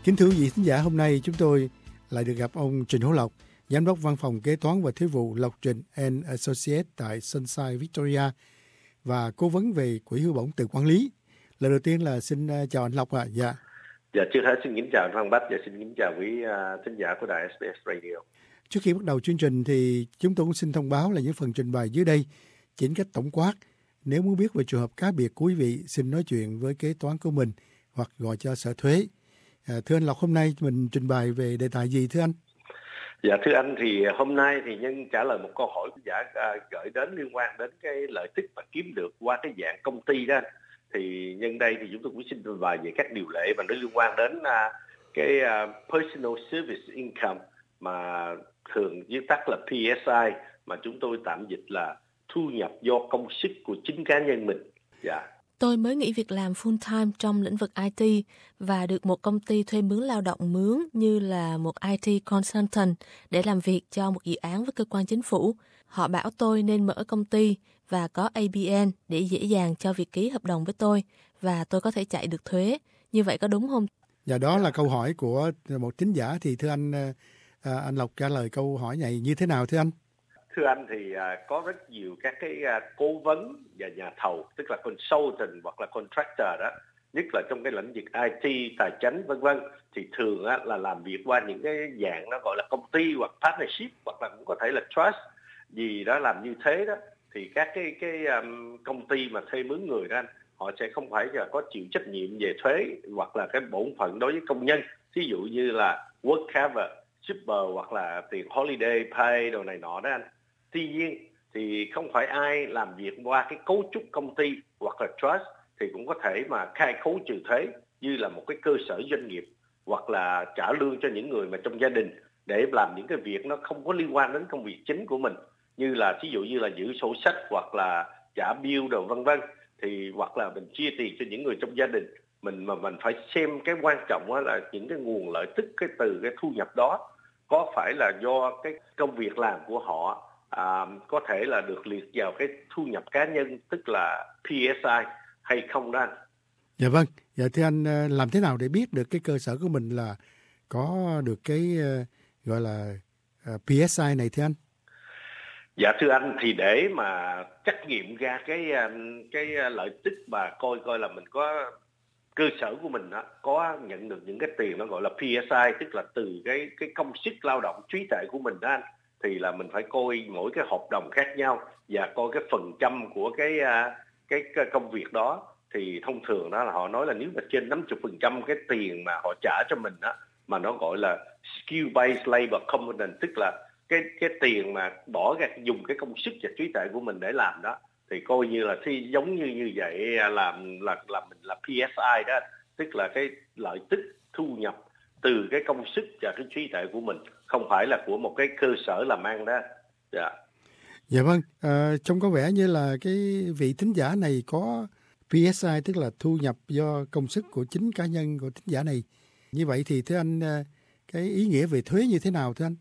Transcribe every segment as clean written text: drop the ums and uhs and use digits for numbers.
Kính thưa quý vị thính giả, hôm nay chúng tôi lại được gặp ông Trịnh Hữu Lộc, Giám đốc Văn phòng Kế toán và Thuế vụ Lộc Trịnh & Associates tại Sunside Victoria và cố vấn về quỹ hưu bổng tự quản lý. Lời đầu tiên là xin chào anh Lộc ạ. Dạ, trước hết xin kính chào anh Văn Bách và xin kính chào quý thính giả của đài SBS Radio. Trước khi bắt đầu chương trình thì chúng tôi cũng xin thông báo là những phần trình bày dưới đây chỉ cách tổng quát. Nếu muốn biết về trường hợp cá biệt của quý vị, xin nói chuyện với kế toán của mình hoặc gọi cho sở thuế. Thưa anh Lộc, hôm nay mình trình bày về đề tài gì thưa anh? Dạ thưa anh, thì hôm nay thì nhân trả lời một câu hỏi của giả gửi đến liên quan đến cái lợi tức mà kiếm được qua cái dạng công ty đó. Thì nhân đây thì chúng tôi cũng xin trình bày về các điều lệ và nó liên quan đến cái personal service income mà thường viết tắt là PSI, mà chúng tôi tạm dịch là thu nhập do công sức của chính cá nhân mình. Dạ. Tôi mới nghỉ việc làm full time trong lĩnh vực IT và được một công ty thuê mướn lao động mướn như là một IT consultant để làm việc cho một dự án với cơ quan chính phủ. Họ bảo tôi nên mở công ty và có ABN để dễ dàng cho việc ký hợp đồng với tôi và tôi có thể chạy được thuế. Như vậy có đúng không? Dạ, đó là câu hỏi của một thính giả. Thì thưa anh Lộc trả lời câu hỏi này như thế nào thưa anh? Thưa anh, thì có rất nhiều các cái cố vấn và nhà thầu, tức là consultant hoặc là contractor đó, nhất là trong cái lĩnh vực IT, tài chính vân vân, thì thường là làm việc qua những cái dạng nó gọi là công ty hoặc partnership hoặc là cũng có thể là trust gì đó làm như thế đó. Thì các cái công ty mà thuê mướn người đó anh, họ sẽ không phải là có chịu trách nhiệm về thuế hoặc là cái bổn phận đối với công nhân, ví dụ như là work cover, super hoặc là tiền holiday pay đồ này nọ đó anh. Tuy nhiên thì không phải ai làm việc qua cái cấu trúc công ty hoặc là trust thì cũng có thể mà khai khấu trừ thuế như là một cái cơ sở doanh nghiệp hoặc là trả lương cho những người mà trong gia đình để làm những cái việc nó không có liên quan đến công việc chính của mình, như là ví dụ như là giữ sổ sách hoặc là trả bill đồ vân vân, thì hoặc là mình chia tiền cho những người trong gia đình mình, mà mình phải xem cái quan trọng là những cái nguồn lợi tức từ cái thu nhập đó có phải là do cái công việc làm của họ có thể là được liệt vào cái thu nhập cá nhân, tức là PSI hay không đó anh. Dạ vâng. Dạ thưa anh, làm thế nào để biết được cái cơ sở của mình là có được cái gọi là PSI này thưa anh? Dạ thưa anh, thì để mà trắc nghiệm ra cái lợi tức mà coi là mình có cơ sở của mình đó, có nhận được những cái tiền nó gọi là PSI, tức là từ cái công sức lao động trí tuệ của mình đó anh, thì là mình phải coi mỗi cái hợp đồng khác nhau và coi cái phần trăm của cái công việc đó. Thì thông thường đó là họ nói là nếu mà trên 50% cái tiền mà họ trả cho mình đó mà nó gọi là skill based labor component, tức là cái tiền mà bỏ ra dùng cái công sức và trí tuệ của mình để làm đó, thì coi như là thì giống như vậy là mình là PSI đó, tức là cái lợi tức thu nhập từ cái công sức và cái trí tuệ của mình, không phải là của một cái cơ sở làm ăn đó. Dạ. Dạ vâng. Trông có vẻ như là cái vị thính giả này có PSI, tức là thu nhập do công sức của chính cá nhân của thính giả này. Như vậy thì thưa anh, cái ý nghĩa về thuế như thế nào thưa anh?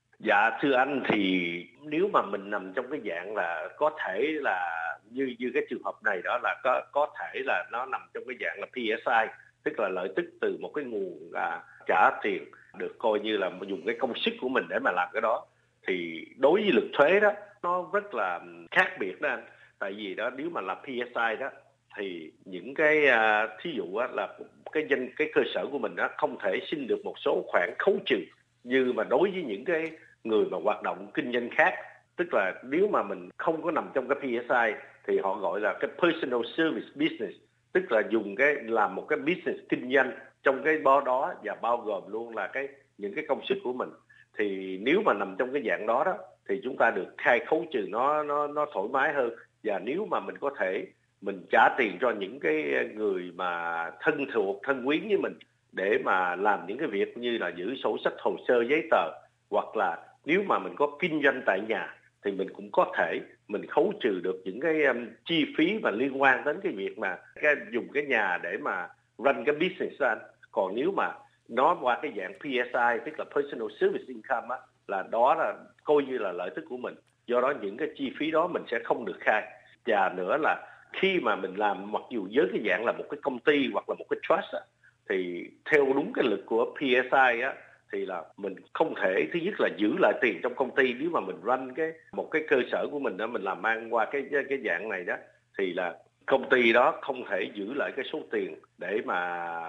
Dạ thưa anh, thì nếu mà mình nằm trong cái dạng là có thể là như cái trường hợp này đó là có thể là nó nằm trong cái dạng là PSI, tức là lợi tức từ một cái nguồn trả tiền được coi như là dùng cái công sức của mình để mà làm cái đó, thì đối với luật thuế đó nó rất là khác biệt đó anh. Tại vì đó nếu mà là PSI đó thì những cái thí dụ là cái cơ sở của mình đó không thể xin được một số khoản khấu trừ như mà đối với những cái người mà hoạt động kinh doanh khác. Tức là nếu mà mình không có nằm trong cái PSI thì họ gọi là cái personal service business, tức là dùng cái làm một cái business kinh doanh trong cái đó và bao gồm luôn là những cái công sức của mình. Thì nếu mà nằm trong cái dạng đó đó thì chúng ta được khai khấu trừ nó thoải mái hơn, và nếu mà mình có thể mình trả tiền cho những cái người mà thân thuộc thân quyến với mình để mà làm những cái việc như là giữ sổ sách hồ sơ giấy tờ, hoặc là nếu mà mình có kinh doanh tại nhà thì mình cũng có thể mình khấu trừ được những cái chi phí mà liên quan đến cái việc mà dùng cái nhà để mà run cái business anh. Còn nếu mà nó qua cái dạng PSI, tức là personal service income á, là đó là coi như là lợi tức của mình, do đó những cái chi phí đó mình sẽ không được khai. Và nữa là khi mà mình làm, mặc dù với cái dạng là một cái công ty hoặc là một cái trust á, thì theo đúng cái luật của PSI á, thì là mình không thể thứ nhất là giữ lại tiền trong công ty. Nếu mà mình run một cái cơ sở của mình đó, mình làm ăn qua cái dạng này đó, thì là công ty đó không thể giữ lại cái số tiền để mà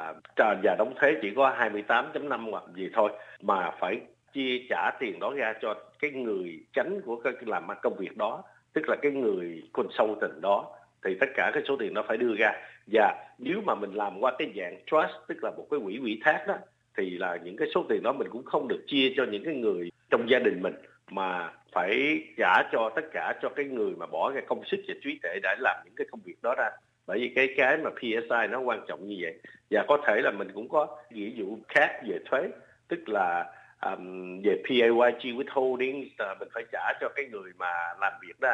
và đóng thuế chỉ có 28.5 hoặc gì thôi, mà phải chia trả tiền đó ra cho cái người chánh của cái làm công việc đó, tức là cái người consultant đó, thì tất cả cái số tiền đó phải đưa ra. Và nếu mà mình làm qua cái dạng trust, tức là một cái quỹ ủy thác đó, thì là những cái số tiền đó mình cũng không được chia cho những cái người trong gia đình mình, mà phải trả cho tất cả cho cái người mà bỏ ra công sức và trí tuệ để làm những cái công việc đó ra. Bởi vì cái mà PSI nó quan trọng như vậy. Và có thể là mình cũng có nghĩa vụ khác về thuế, tức là về PAYG withholding, mình phải trả cho cái người mà làm việc đó.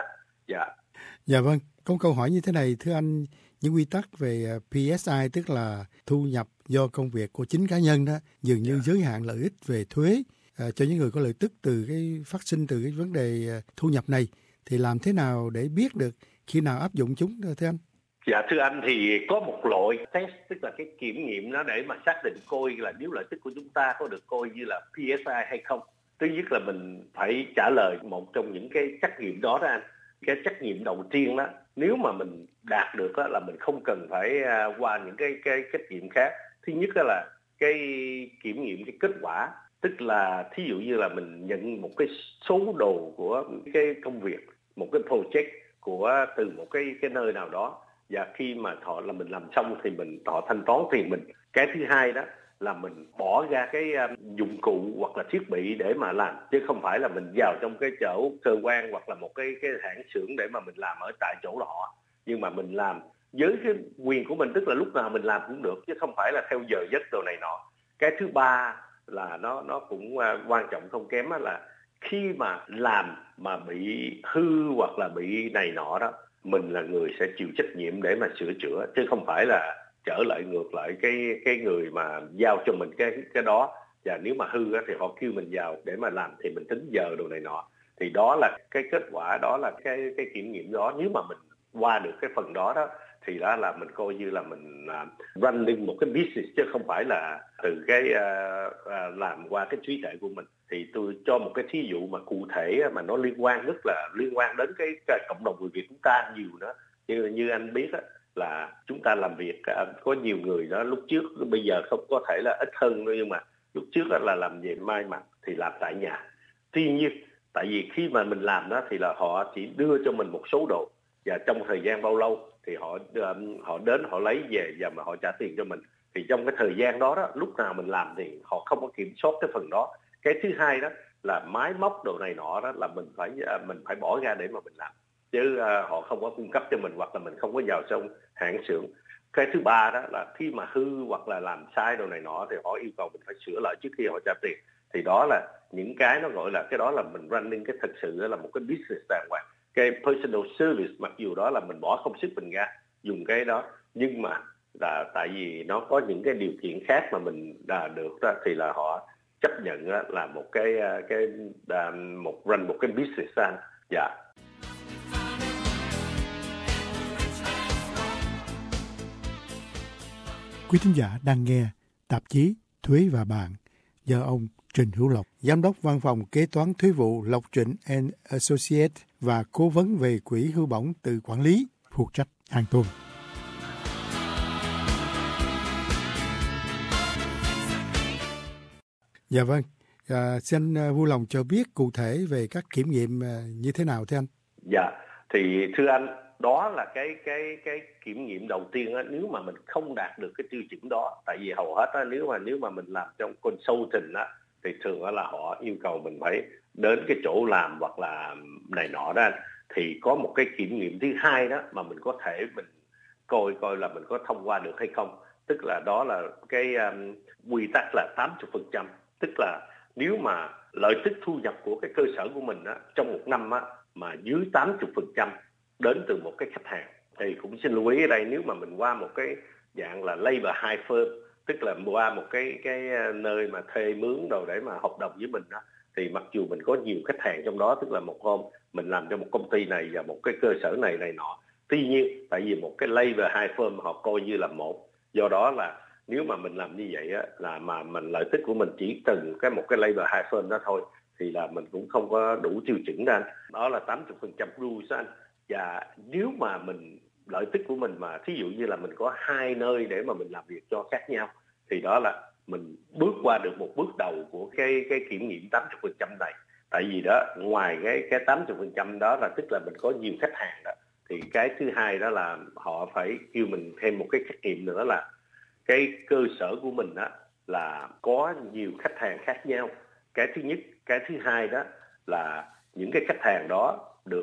Dạ vâng, có câu hỏi như thế này thưa anh, những quy tắc về PSI tức là thu nhập do công việc của chính cá nhân đó dường như giới hạn lợi ích về thuế cho những người có lợi tức từ cái phát sinh từ cái vấn đề thu nhập này, thì làm thế nào để biết được khi nào áp dụng chúng thưa anh? Dạ thưa anh, thì có một loại test, tức là cái kiểm nghiệm đó để mà xác định coi là nếu lợi tức của chúng ta có được coi như là PSI hay không. Thứ nhất là mình phải trả lời một trong những cái trắc nghiệm đó anh. Cái trắc nghiệm đầu tiên đó, nếu mà mình đạt được đó, là mình không cần phải qua những cái trắc nghiệm khác. Thứ nhất đó là cái kiểm nghiệm cái kết quả, tức là thí dụ như là mình nhận một cái số đồ của cái công việc, một cái project của từ một cái nơi nào đó, và khi mà là mình làm xong thì họ thanh toán tiền mình. Cái thứ hai đó là mình bỏ ra cái dụng cụ hoặc là thiết bị để mà làm, chứ không phải là mình vào trong cái chỗ cơ quan hoặc là một cái hãng xưởng để mà mình làm ở tại chỗ họ. Nhưng mà mình làm với cái quyền của mình, tức là lúc nào mình làm cũng được, chứ không phải là theo giờ giấc đồ này nọ. Cái thứ ba là nó cũng quan trọng không kém là khi mà làm mà bị hư hoặc là bị này nọ đó, mình là người sẽ chịu trách nhiệm để mà sửa chữa, chứ không phải là trở lại ngược lại cái người mà giao cho mình cái đó. Và nếu mà hư á, thì họ kêu mình vào để mà làm thì mình tính giờ đồ này nọ. Thì đó là cái kết quả, đó là cái kiểm nghiệm đó. Nếu mà mình qua được cái phần đó đó, thì đó là mình coi như là mình running một cái business, chứ không phải là từ cái làm qua cái trí tuệ của mình. Thì tôi cho một cái thí dụ mà cụ thể mà nó liên quan đến cái cộng đồng người Việt chúng ta nhiều nữa. Như anh biết á, là chúng ta làm việc có nhiều người đó, lúc trước bây giờ không có thể là ít hơn nữa, nhưng mà lúc trước là làm về may mặc thì làm tại nhà. Tuy nhiên tại vì khi mà mình làm đó thì là họ chỉ đưa cho mình một số đồ, và trong thời gian bao lâu thì họ đến họ lấy về và mà họ trả tiền cho mình. Thì trong cái thời gian đó lúc nào mình làm thì họ không có kiểm soát cái phần đó. Cái thứ hai đó là máy móc đồ này nọ đó là mình phải bỏ ra để mà mình làm, chứ họ không có cung cấp cho mình, hoặc là mình không có vào trong hãng xưởng. Cái thứ ba đó là khi mà hư hoặc là làm sai đồ này nọ thì họ yêu cầu mình phải sửa lại trước khi họ trả tiền. Thì đó là những cái nó gọi là cái đó là mình running cái thực sự là một cái business đàng hoàng. Cái personal service, mặc dù đó là mình bỏ công sức mình ra dùng cái đó, nhưng mà là tại vì nó có những cái điều kiện khác mà mình được đó, thì là họ chấp nhận là một run một cái business anh. Dạ. Quý thính giả đang nghe tạp chí Thuế và Bạn do ông Trình Hữu Lộc, Giám đốc Văn phòng Kế toán Thuế vụ Lộc Trịnh & Associates và Cố vấn về Quỹ Hưu bổng tự quản lý, phụ trách hàng tuần. Dạ vâng, xin vui lòng cho biết cụ thể về các kiểm nghiệm như thế nào thưa anh? Dạ, thì thưa anh, đó là cái kiểm nghiệm đầu tiên á. Nếu mà mình không đạt được cái tiêu chuẩn đó, tại vì hầu hết á, nếu mà mình làm trong consulting á, thì thường á là họ yêu cầu mình phải đến cái chỗ làm hoặc là này nọ đó, thì có một cái kiểm nghiệm thứ hai đó mà mình có thể mình coi là mình có thông qua được hay không. Tức là đó là cái quy tắc là 80%. Tức là nếu mà lợi tức thu nhập của cái cơ sở của mình á, trong một năm á, mà dưới 80% đến từ một cái khách hàng, thì cũng xin lưu ý ở đây, nếu mà mình qua một cái dạng là labor hire firm, tức là qua một cái nơi mà thuê mướn đồ để mà hợp đồng với mình đó, thì mặc dù mình có nhiều khách hàng trong đó, tức là một hôm mình làm cho một công ty này và một cái cơ sở này nọ, tuy nhiên tại vì một cái labor hire firm họ coi như là một, do đó là Nếu mà mình làm như vậy á, là mà mình lợi tức của mình chỉ từng một cái labor hai firm đó thôi, thì là mình cũng không có đủ tiêu chuẩn đó anh. Đó là 80% rules anh. Và nếu mà mình lợi tức của mình mà thí dụ như là mình có 2 nơi để mà mình làm việc cho khác nhau, thì đó là mình bước qua được một bước đầu của cái kiểm nghiệm 80% này. Tại vì đó, ngoài cái 80% đó là tức là mình có nhiều khách hàng đó, thì cái thứ hai đó là họ phải kêu mình thêm một cái trách nhiệm nữa là cái cơ sở của mình đó là có nhiều khách hàng khác nhau. Cái thứ nhất. Cái thứ hai đó là những cái khách hàng đó được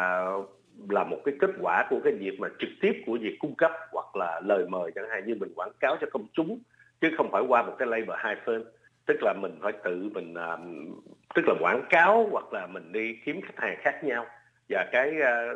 là một cái kết quả của cái việc mà trực tiếp của việc cung cấp hoặc là lời mời, chẳng hạn như mình quảng cáo cho công chúng, chứ không phải qua một cái label hai firm. Tức là mình phải tự mình tức là quảng cáo hoặc là mình đi kiếm khách hàng khác nhau. Và cái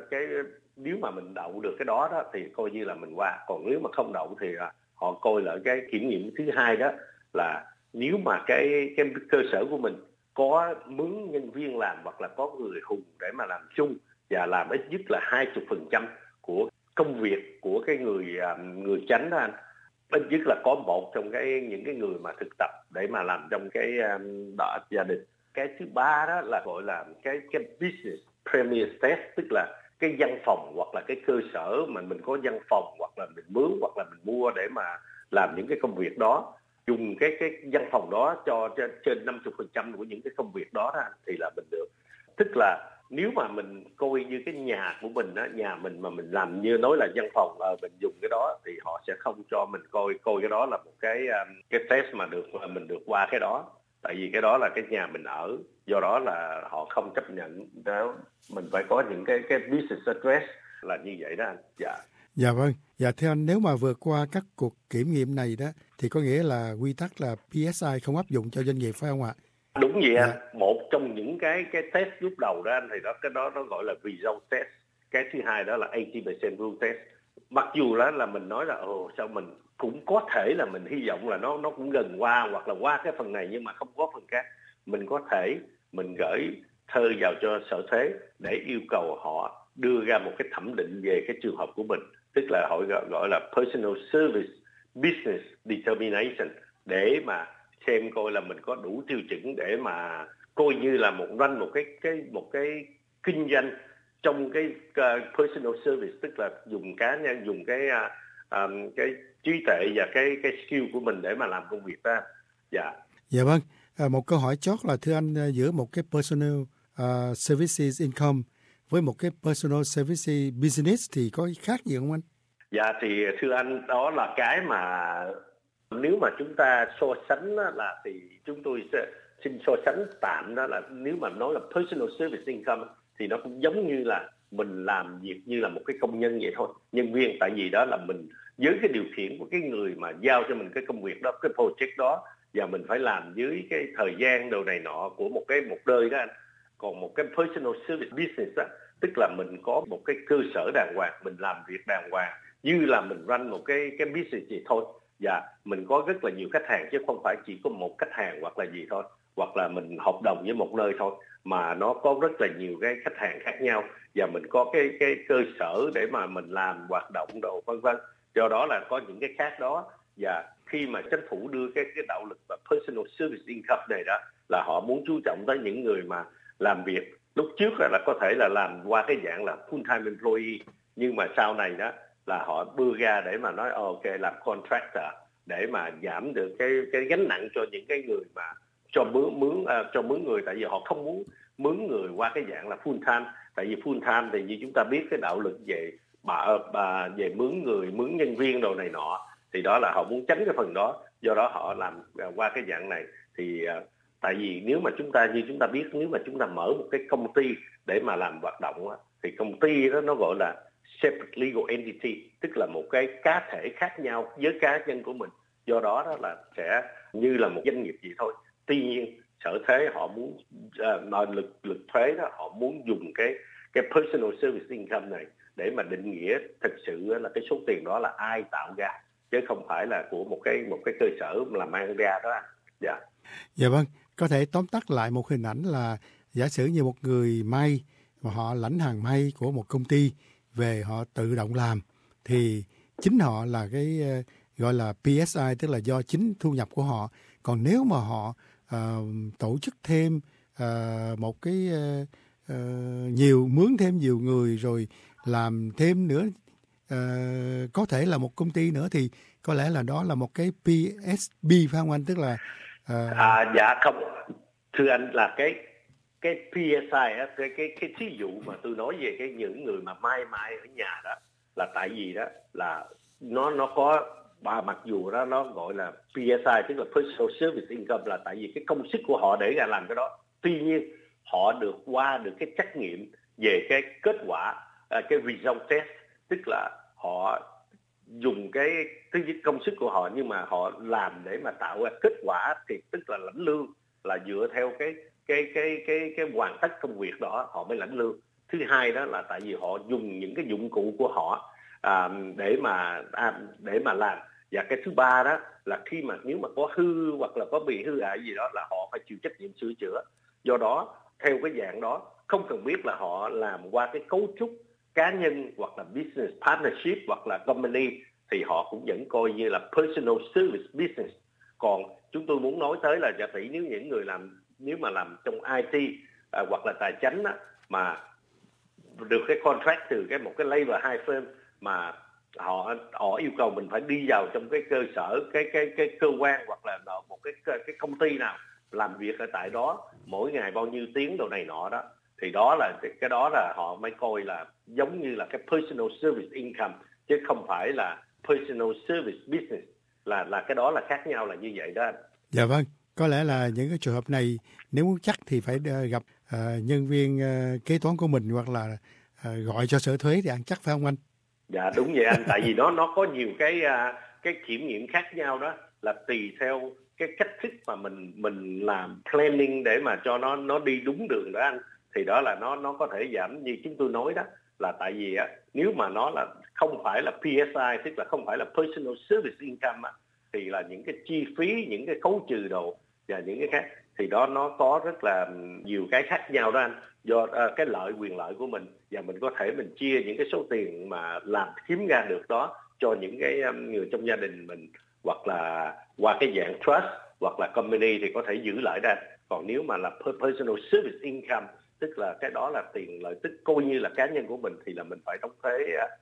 nếu mà mình đậu được cái đó đó thì coi như là mình qua. Còn nếu mà không đậu thì họ coi lại cái kiểm nghiệm thứ hai đó là nếu mà cái cơ sở của mình có mướn nhân viên làm hoặc là có người hùng để mà làm chung và làm ít nhất là 20% của công việc của cái người chánh đó anh. Ít nhất là có một trong những cái người mà thực tập để mà làm trong cái gia đình. Cái thứ ba đó là gọi là cái business premier test, tức là cái văn phòng hoặc là cái cơ sở mà mình có văn phòng hoặc là mình mướn hoặc là mình mua để mà làm những cái công việc đó, dùng cái văn phòng đó cho trên 50% của những cái công việc đó thì là mình được. Tức là nếu mà mình coi như cái nhà của mình á, nhà mình mà mình làm như nói là văn phòng, mình dùng cái đó thì họ sẽ không cho mình coi cái đó là một cái test mà mình được qua cái đó. Tại vì cái đó là cái nhà mình ở, do đó là họ không chấp nhận đó. Mình phải có những cái business address là như vậy đó anh. Dạ vâng. Dạ thưa anh, nếu mà vượt qua các cuộc kiểm nghiệm này đó thì có nghĩa là quy tắc là PSI không áp dụng cho doanh nghiệp phải không ạ? Đúng vậy anh. Một trong những cái test lúc đầu đó anh, thì cái đó nó gọi là result test. Cái thứ hai đó là 80% rule test. Mặc dù đó là mình nói là sao mình cũng có thể là mình hy vọng là nó cũng gần qua hoặc là qua cái phần này nhưng mà không có phần khác. Mình có thể mình gửi thơ vào cho sở thuế để yêu cầu họ đưa ra một cái thẩm định về cái trường hợp của mình, tức là họ gọi là personal service business determination, để mà xem coi là mình có đủ tiêu chuẩn để mà coi như là run một cái kinh doanh trong cái personal service, tức là dùng cá nhân, dùng cái trí tuệ và cái skill của mình để mà làm công việc đó. Dạ vâng. Một câu hỏi chót là thưa anh, giữa một cái personal services income với một cái personal services business thì có khác gì không anh? Dạ thì thưa anh, đó là cái mà nếu mà chúng ta so sánh đó, là thì chúng tôi sẽ xin so sánh tạm đó là nếu mà nói là personal service income thì nó cũng giống như là mình làm việc như là một cái công nhân vậy thôi, nhân viên. Tại vì đó là mình dưới cái điều khiển của cái người mà giao cho mình cái công việc đó, cái project đó, và mình phải làm dưới cái thời gian đồ này nọ của một nơi đó anh. Còn một cái personal service business đó, tức là mình có một cái cơ sở đàng hoàng, mình làm việc đàng hoàng như là mình run một cái business gì thôi. Và mình có rất là nhiều khách hàng chứ không phải chỉ có một khách hàng hoặc là gì thôi, hoặc là mình hợp đồng với một nơi thôi, mà nó có rất là nhiều cái khách hàng khác nhau, và mình có cái cơ sở để mà mình làm hoạt động đồ vân vân. Do đó là có những cái khác đó. Và khi mà chính phủ đưa cái đạo lực và personal service income này đó, là họ muốn chú trọng tới những người mà làm việc lúc trước là có thể là làm qua cái dạng là full time employee, nhưng mà sau này đó là họ đưa ra để mà nói ok làm contractor, để mà giảm được cái gánh nặng cho những cái người mà cho mướn người. Tại vì họ không muốn mướn người qua cái dạng là full time. Tại vì full time thì như chúng ta biết cái đạo lực về về mướn người, mướn nhân viên đồ này nọ, thì đó là họ muốn tránh cái phần đó. Do đó họ làm qua cái dạng này. Thì tại vì nếu mà chúng ta biết, nếu mà chúng ta mở một cái công ty để mà làm hoạt động á, thì công ty đó nó gọi là separate legal entity, tức là một cái cá thể khác nhau với cá nhân của mình. Do đó là sẽ như là một doanh nghiệp gì thôi. Tuy nhiên sở thuế họ muốn lực thuế đó, họ muốn dùng cái personal service income này để mà định nghĩa thực sự là cái số tiền đó là ai tạo ra, chứ không phải là của một cái cơ sở làm ăn ra đó. Dạ vâng. Có thể tóm tắt lại một hình ảnh là giả sử như một người may mà họ lãnh hàng may của một công ty về, họ tự động làm, thì chính họ là cái gọi là PSI, tức là do chính thu nhập của họ. Còn nếu mà họ tổ chức thêm một cái mướn thêm nhiều người rồi làm thêm nữa, có thể là một công ty nữa, thì có lẽ là đó là một cái PSB, phải không anh? Tức là dạ không, thưa anh, là cái PSI á, cái thí dụ mà tôi nói về những người mà mai ở nhà đó, là tại vì đó là nó có mặc dù đó nó gọi là PSI, tức là Personal Service Income, là tại vì cái công sức của họ để ra làm cái đó. Tuy nhiên họ qua được cái trắc nghiệm về cái kết quả, cái result test, tức là họ dùng cái công sức của họ, nhưng mà họ làm để mà tạo ra kết quả, thì tức là lãnh lương là dựa theo cái hoàn tất công việc đó họ mới lãnh lương. Thứ hai đó là tại vì họ dùng những cái dụng cụ của họ để mà làm. Và cái thứ ba đó là khi mà nếu mà có hư hoặc là có bị hư hại gì đó là họ phải chịu trách nhiệm sửa chữa. Do đó theo cái dạng đó, không cần biết là họ làm qua cái cấu trúc cá nhân hoặc là business partnership hoặc là company, thì họ cũng vẫn coi như là personal service business. Còn chúng tôi muốn nói tới là giả tỷ nếu những người nếu mà làm trong IT hoặc là tài chính á, mà được cái contract từ một cái labor hire firm, mà họ yêu cầu mình phải đi vào trong cái cơ sở, cái cơ quan hoặc là một cái công ty nào làm việc ở tại đó mỗi ngày bao nhiêu tiếng đồ này nọ đó, thì cái đó là họ mới coi là giống như là cái personal service income, chứ không phải là personal service business. Là cái đó là khác nhau là như vậy đó anh. Dạ vâng, có lẽ là những cái trường hợp này nếu muốn chắc thì phải gặp nhân viên kế toán của mình, hoặc là gọi cho sở thuế thì ăn chắc, phải không anh? Dạ đúng vậy anh, tại vì nó có nhiều cái kiểm nghiệm khác nhau đó, là tùy theo cái cách thức mà mình làm planning để mà cho nó đi đúng đường đó anh. Thì đó là nó có thể giảm như chúng tôi nói đó, là tại vì nếu mà nó là không phải là PSI, tức là không phải là personal service income thì là những cái chi phí, những cái khấu trừ đồ và những cái khác, thì đó nó có rất là nhiều cái khác nhau đó anh. Do cái quyền lợi của mình, và mình có thể mình chia những cái số tiền mà làm kiếm ra được đó cho những cái người trong gia đình mình, hoặc là qua cái dạng trust hoặc là company thì có thể giữ lại đó. Còn nếu mà là personal service income, tức là cái đó là tiền lợi tức coi như là cá nhân của mình, thì là mình phải đóng thuế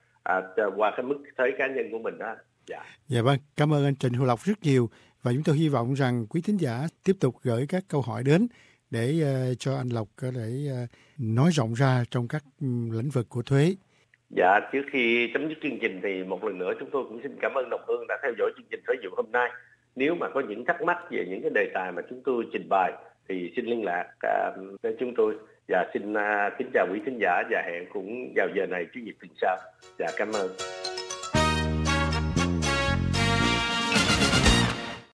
qua cái mức thuế cá nhân của mình đó. Dạ vâng, cảm ơn anh Trịnh Hữu Lộc rất nhiều, và chúng tôi hy vọng rằng quý thính giả tiếp tục gửi các câu hỏi đến để cho anh Lộc có thể nói rộng ra trong các lĩnh vực của thuế. Dạ, trước khi chấm dứt chương trình thì một lần nữa chúng tôi cũng xin cảm ơn Đồng Hương đã theo dõi chương trình Thuế Vụ hôm nay. Nếu mà có những thắc mắc về những cái đề tài mà chúng tôi trình bày thì xin liên lạc với chúng tôi. Và xin kính chào quý thính giả và hẹn cũng vào giờ này Chủ nhật tuần sau. Dạ, cảm ơn.